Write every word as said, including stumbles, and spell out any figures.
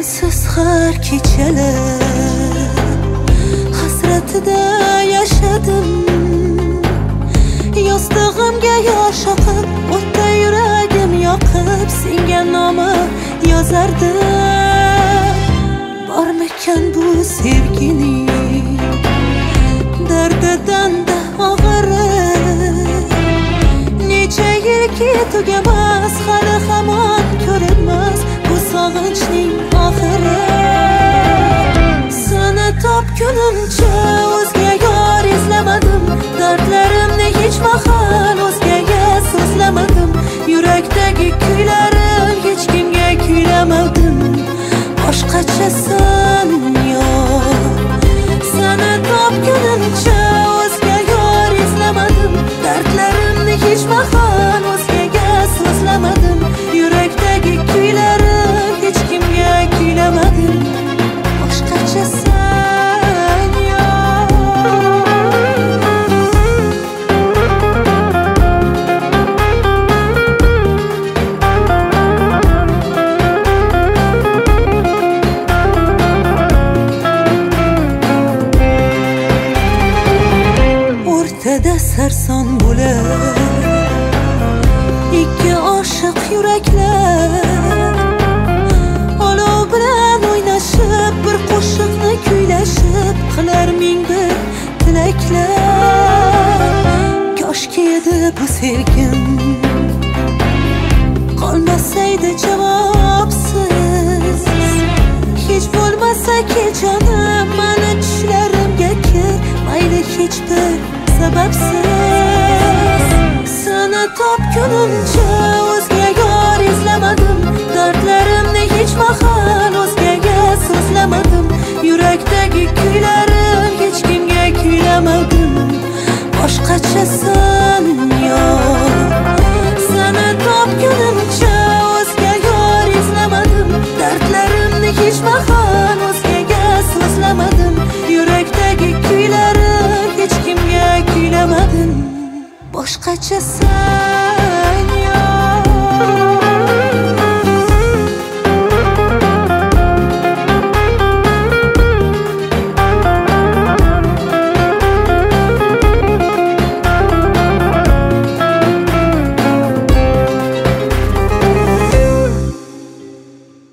sensiz har kechalar hasratida yashadim. Yostig'imga yosh oqib, o'tda yuragim yoqib, senga nomi yozardim. Bormikan bu sevgining dardidan-da og'iri, necha yilki tugamas, hali hamon ko'rinmas bu sog'inchning oxiri. Seni topgunimcha o'zga yor izlamadim, dardlarimni hech mahal o'zgaga so'zlamadim. Yurakdagi kuylarim hech kimga kuylamadim. Boshqachasan yo'q. Seni topgunimcha o'zga yor izlamadim, dardlarimni hech mahal o'zgaga so'zlamadim. Yurakdagi kuylarim hech kimga kuylamadim. Boshqachasan yo'q. O'rtada sarson bo'lar ikki oshiq yuraklar, olov bilan o'ynashib, bir qo'shiqni kuylashib, qilar ming bir tilaklar. Koshki edi bu sevgim qolmasaydi javobsiz, hech bo'lmasa ki jonim mani tushlarimga kir, mayli hech bir sababsiz. Seni topgunimcha